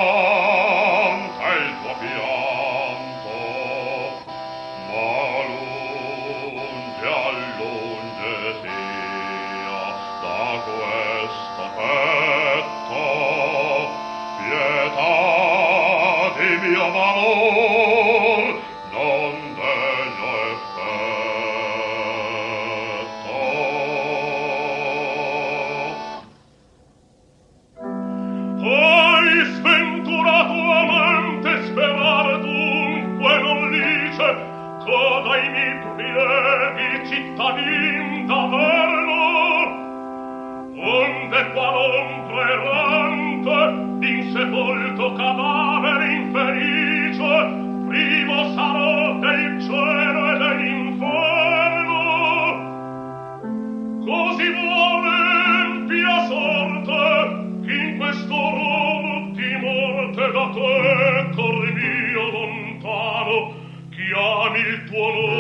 canta il tuo pianto, ma lunge a lunge sia da questo petto pietà di mio amor non degno effetto. Hai sventurato amante sperar dunque non lice coda i miei prieghi cittadin d'Averno, onde qualunque errante d'insepolto cadavere infelice primo sarò del cielo e dell'inferno. Così vuole empia sorte che in questo romo di morte da te corri mio lontano, chiami il tuo nome